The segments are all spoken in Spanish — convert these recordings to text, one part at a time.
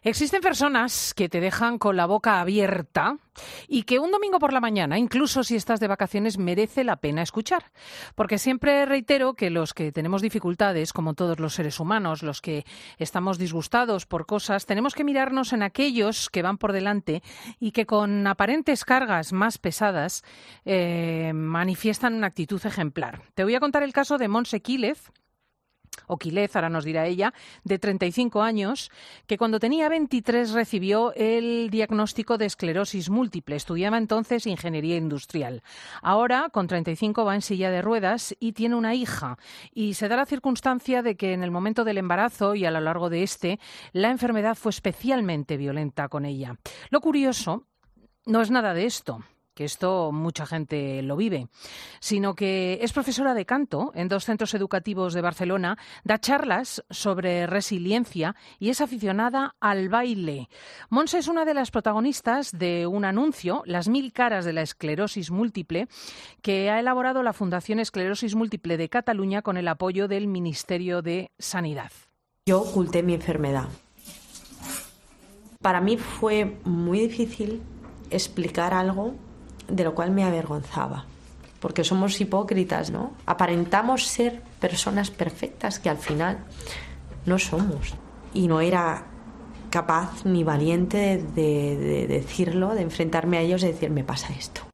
Existen personas que te dejan con la boca abierta y que un domingo por la mañana, incluso si estás de vacaciones, merece la pena escuchar. Porque siempre reitero que los que tenemos dificultades, como todos los seres humanos, los que estamos disgustados por cosas, tenemos que mirarnos en aquellos que van por delante y que con aparentes cargas más pesadas manifiestan una actitud ejemplar. Te voy a contar el caso de Montse Quílez, o Quílez, ahora nos dirá ella, de 35 años, que cuando tenía 23 recibió el diagnóstico de esclerosis múltiple. Estudiaba entonces ingeniería industrial. Ahora, con 35, va en silla de ruedas y tiene una hija. Y se da la circunstancia de que en el momento del embarazo y a lo largo de la enfermedad fue especialmente violenta con ella. Lo curioso no es nada de esto, que esto mucha gente lo vive, sino que es profesora de canto en 2 centros educativos de Barcelona, da charlas sobre resiliencia y es aficionada al baile. Montse es una de las protagonistas de un anuncio, Las 1000 caras de la esclerosis múltiple, que ha elaborado la Fundación Esclerosis Múltiple de Cataluña con el apoyo del Ministerio de Sanidad. Yo oculté mi enfermedad. Para mí fue muy difícil explicar algo de lo cual me avergonzaba, porque somos hipócritas, ¿no? Aparentamos ser personas perfectas que al final no somos. Y no era capaz ni valiente de decirlo, de enfrentarme a ellos y decir, me pasa esto.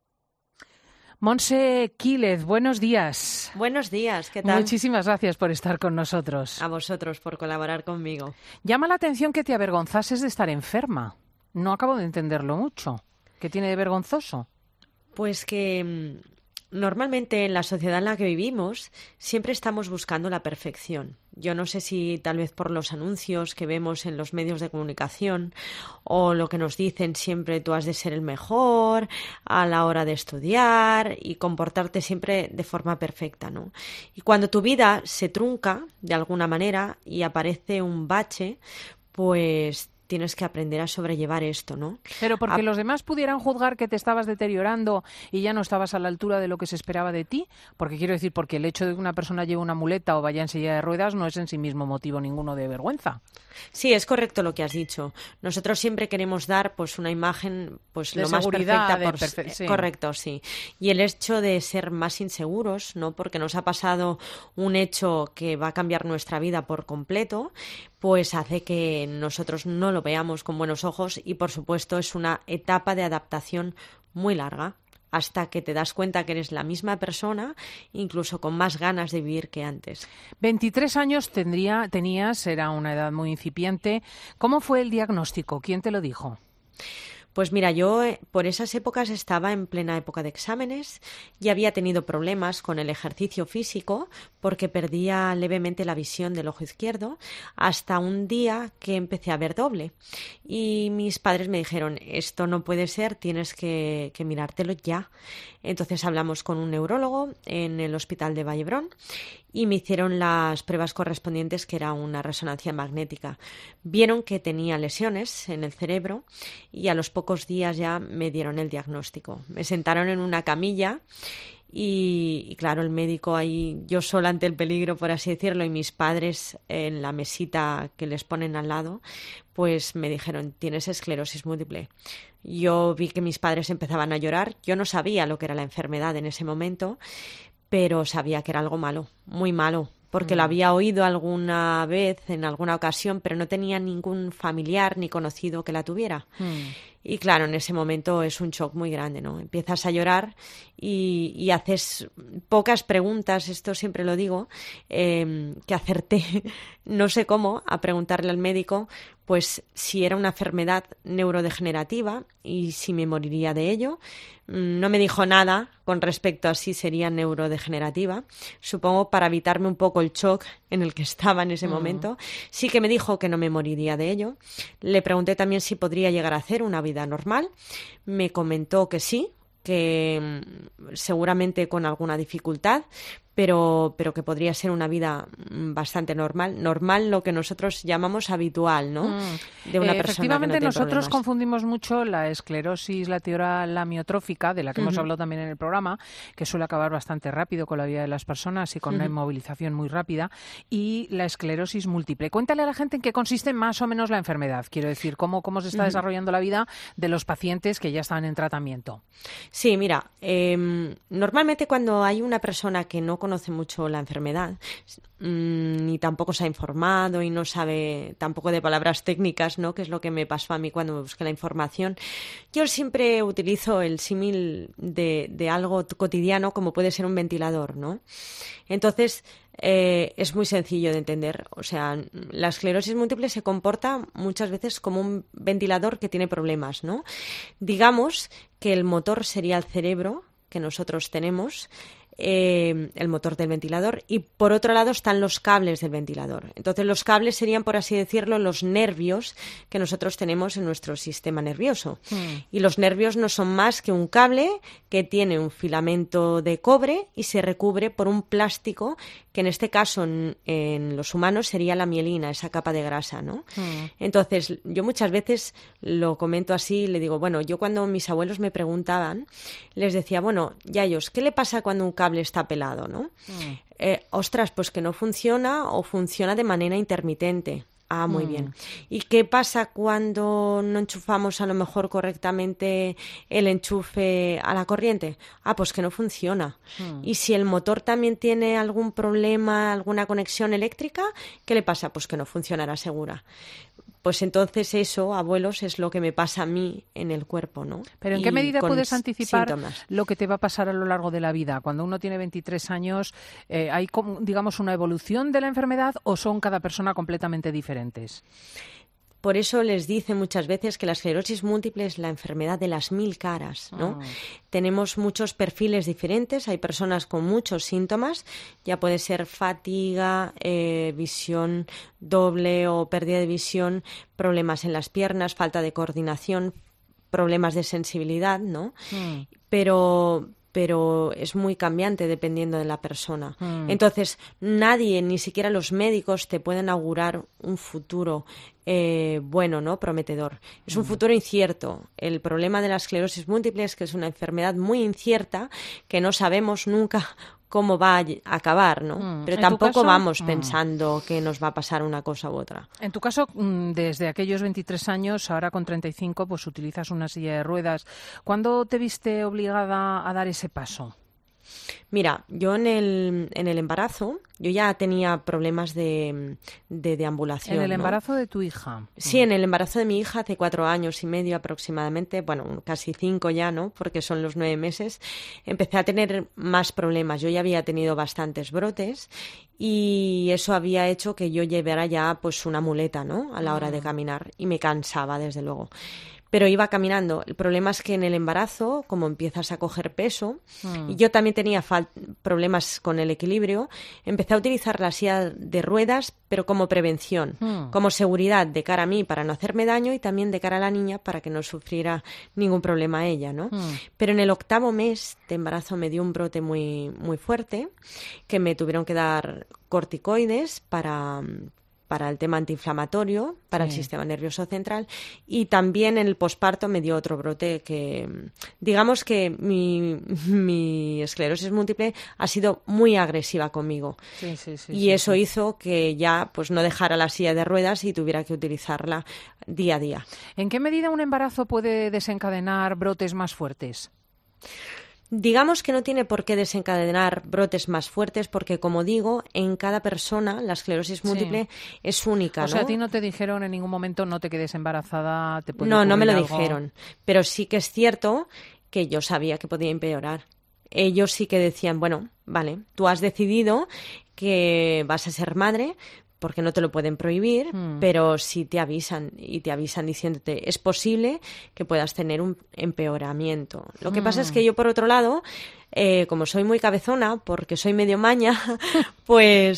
Montse Quílez, buenos días. Buenos días, ¿qué tal? Muchísimas gracias por estar con nosotros. A vosotros por colaborar conmigo. Llama la atención que te avergonzases de estar enferma. No acabo de entenderlo mucho. ¿Qué tiene de vergonzoso? Pues que normalmente en la sociedad en la que vivimos siempre estamos buscando la perfección. Yo no sé si tal vez por los anuncios que vemos en los medios de comunicación o lo que nos dicen siempre tú has de ser el mejor a la hora de estudiar y comportarte siempre de forma perfecta, ¿no? Y cuando tu vida se trunca de alguna manera y aparece un bache, pues tienes que aprender a sobrellevar esto, ¿no? Pero porque los demás pudieran juzgar que te estabas deteriorando y ya no estabas a la altura de lo que se esperaba de ti, porque quiero decir, porque el hecho de que una persona lleve una muleta o vaya en silla de ruedas no es en sí mismo motivo ninguno de vergüenza. Sí, es correcto lo que has dicho. Nosotros siempre queremos dar pues una imagen pues de lo más seguridad, perfecta sí. Correcto, sí. Y el hecho de ser más inseguros, ¿no? Porque nos ha pasado un hecho que va a cambiar nuestra vida por completo, pues hace que nosotros no lo veamos con buenos ojos y, por supuesto, es una etapa de adaptación muy larga hasta que te das cuenta que eres la misma persona, incluso con más ganas de vivir que antes. 23 años tenías, era una edad muy incipiente. ¿Cómo fue el diagnóstico? ¿Quién te lo dijo? Pues mira, yo por esas épocas estaba en plena época de exámenes y había tenido problemas con el ejercicio físico porque perdía levemente la visión del ojo izquierdo hasta un día que empecé a ver doble. Y mis padres me dijeron, esto no puede ser, tienes que mirártelo ya. Entonces hablamos con un neurólogo en el hospital de Vallebrón y me hicieron las pruebas correspondientes, que era una resonancia magnética. Vieron que tenía lesiones en el cerebro y a los pocos días ya me dieron el diagnóstico. Me sentaron en una camilla y claro, el médico ahí, yo sola ante el peligro, por así decirlo, y mis padres en la mesita que les ponen al lado, pues me dijeron, tienes esclerosis múltiple. Yo vi que mis padres empezaban a llorar. Yo no sabía lo que era la enfermedad en ese momento, pero sabía que era algo malo, muy malo, porque lo había oído alguna vez, en alguna ocasión, pero no tenía ningún familiar ni conocido que la tuviera. Y claro, en ese momento es un shock muy grande, ¿no? Empiezas a llorar y haces pocas preguntas, esto siempre lo digo, que acerté, no sé cómo, a preguntarle al médico pues si era una enfermedad neurodegenerativa y si me moriría de ello. No me dijo nada con respecto a si sería neurodegenerativa, supongo para evitarme un poco el shock en el que estaba en ese momento. Sí que me dijo que no me moriría de ello. Le pregunté también si podría llegar a hacer una vida normal. Me comentó que sí, que seguramente con alguna dificultad, pero que podría ser una vida bastante normal. Normal, lo que nosotros llamamos habitual, ¿no? De una persona efectivamente, que no tiene nosotros problemas. confundimos mucho la esclerosis lateral amiotrófica, de la que hemos hablado también en el programa, que suele acabar bastante rápido con la vida de las personas y con una inmovilización muy rápida, y la esclerosis múltiple. Cuéntale a la gente en qué consiste más o menos la enfermedad. Quiero decir, cómo se está desarrollando la vida de los pacientes que ya están en tratamiento. Sí, mira, normalmente cuando hay una persona que no conoce mucho la enfermedad, ni tampoco se ha informado y no sabe tampoco de palabras técnicas, ¿no? Que es lo que me pasó a mí cuando me busqué la información. Yo siempre utilizo el símil de algo cotidiano como puede ser un ventilador, ¿no? Entonces, es muy sencillo de entender. O sea, la esclerosis múltiple se comporta muchas veces como un ventilador que tiene problemas, ¿no? Digamos que el motor sería el cerebro que nosotros tenemos, el motor del ventilador, y por otro lado están los cables del ventilador. Entonces los cables serían, por así decirlo, los nervios que nosotros tenemos en nuestro sistema nervioso. Y los nervios no son más que un cable que tiene un filamento de cobre y se recubre por un plástico que en este caso en los humanos sería la mielina, esa capa de grasa, ¿no? Entonces yo muchas veces lo comento así, le digo, bueno, yo cuando mis abuelos me preguntaban, les decía, bueno, yayos, ¿qué le pasa cuando un cable está pelado, no? Ostras, pues que no funciona o funciona de manera intermitente. Ah, muy bien. ¿Y qué pasa cuando no enchufamos a lo mejor correctamente el enchufe a la corriente? Ah, pues que no funciona. Y si el motor también tiene algún problema, alguna conexión eléctrica, ¿qué le pasa? Pues que no funcionará segura. Pues entonces eso, abuelos, es lo que me pasa a mí en el cuerpo, ¿no? Pero ¿en qué medida puedes anticipar síntomas. lo que te va a pasar a lo largo de la vida? Cuando uno tiene 23 años, ¿hay, digamos, una evolución de la enfermedad o son cada persona completamente diferentes? Por eso les dice muchas veces que la esclerosis múltiple es la enfermedad de las 1000 caras, ¿no? Tenemos muchos perfiles diferentes, hay personas con muchos síntomas, ya puede ser fatiga, visión doble o pérdida de visión, problemas en las piernas, falta de coordinación, problemas de sensibilidad, ¿no? Pero es muy cambiante dependiendo de la persona. Entonces, nadie, ni siquiera los médicos, te pueden augurar un futuro bueno, ¿no? Prometedor. Es un futuro incierto. El problema de la esclerosis múltiple es que es una enfermedad muy incierta que no sabemos nunca cómo va a acabar, ¿no? Pero tampoco vamos pensando que nos va a pasar una cosa u otra. En tu caso, desde aquellos 23 años, ahora con 35, pues utilizas una silla de ruedas. ¿Cuándo te viste obligada a dar ese paso? Mira, yo en el embarazo, yo ya tenía problemas de deambulación. ¿En el ¿no? embarazo de tu hija? Sí, en el embarazo de mi hija hace 4 años y medio aproximadamente, bueno, casi 5 ya, ¿no? Porque son los 9 meses, empecé a tener más problemas. Yo ya había tenido bastantes brotes y eso había hecho que yo llevara ya pues una muleta, ¿no? A la hora de caminar y me cansaba, desde luego. Pero iba caminando. El problema es que en el embarazo, como empiezas a coger peso, y yo también tenía problemas con el equilibrio, empecé a utilizar la silla de ruedas, pero como prevención, como seguridad de cara a mí para no hacerme daño y también de cara a la niña para que no sufriera ningún problema ella, ¿no? Pero en el 8º mes de embarazo me dio un brote muy, muy fuerte, que me tuvieron que dar corticoides para el tema antiinflamatorio, para el sistema nervioso central, y también en el posparto me dio otro brote que, digamos que mi esclerosis múltiple ha sido muy agresiva conmigo. Y eso hizo que ya pues no dejara la silla de ruedas y tuviera que utilizarla día a día. ¿En qué medida un embarazo puede desencadenar brotes más fuertes? Digamos que no tiene por qué desencadenar brotes más fuertes porque, como digo, en cada persona la esclerosis múltiple es única, ¿no? O sea, a ti no te dijeron en ningún momento no te quedes embarazada, te puede No me lo algo. dijeron, pero sí que es cierto que yo sabía que podía empeorar. Ellos sí que decían, bueno, vale, tú has decidido que vas a ser madre, porque no te lo pueden prohibir, pero sí te avisan diciéndote es posible que puedas tener un empeoramiento. Lo que pasa es que yo, por otro lado, como soy muy cabezona, porque soy medio maña, pues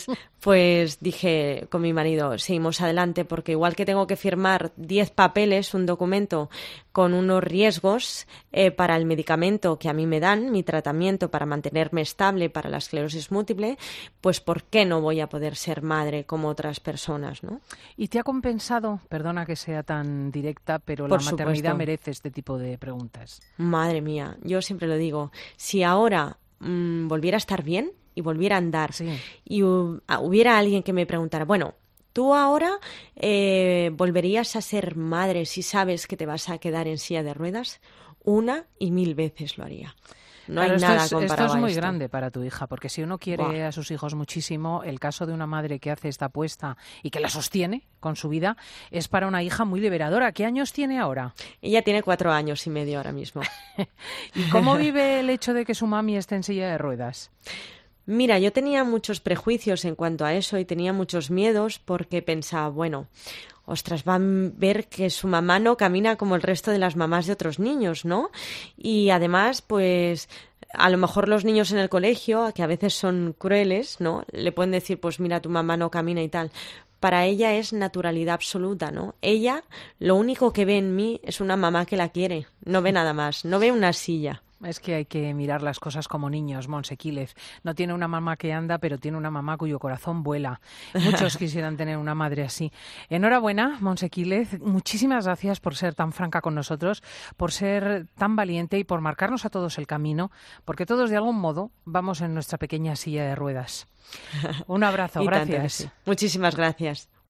Pues dije con mi marido, seguimos adelante, porque igual que tengo que firmar 10 papeles, un documento con unos riesgos para el medicamento que a mí me dan, mi tratamiento para mantenerme estable para la esclerosis múltiple, pues ¿por qué no voy a poder ser madre como otras personas, ¿no? ¿Y te ha compensado, perdona que sea tan directa, pero Por la maternidad supuesto. merece este tipo de preguntas? Madre mía, yo siempre lo digo, si ahora volviera a estar bien y volviera a andar Sí. y hubiera alguien que me preguntara, bueno, tú ahora volverías a ser madre si sabes que te vas a quedar en silla de ruedas, 1 y 1000 veces lo haría. No Claro, hay nada esto comparado es a muy esto. grande para tu hija, porque si uno quiere Buah. a sus hijos muchísimo, el caso de una madre que hace esta apuesta y que la sostiene con su vida es para una hija muy liberadora. ¿Qué años tiene ahora? Ella tiene 4 años y medio ahora mismo. ¿Y cómo vive el hecho de que su mami esté en silla de ruedas? Mira, yo tenía muchos prejuicios en cuanto a eso y tenía muchos miedos porque pensaba, bueno, ostras, van a ver que su mamá no camina como el resto de las mamás de otros niños, ¿no? Y además, pues a lo mejor los niños en el colegio, que a veces son crueles, ¿no? Le pueden decir, pues mira, tu mamá no camina y tal. Para ella es naturalidad absoluta, ¿no? Ella, lo único que ve en mí es una mamá que la quiere, no ve nada más, no ve una silla. Es que hay que mirar las cosas como niños, Montse Quílez. No tiene una mamá que anda, pero tiene una mamá cuyo corazón vuela. Muchos quisieran tener una madre así. Enhorabuena, Montse Quílez. Muchísimas gracias por ser tan franca con nosotros, por ser tan valiente y por marcarnos a todos el camino, porque todos de algún modo vamos en nuestra pequeña silla de ruedas. Un abrazo, Y tanto que gracias. sí. Muchísimas gracias.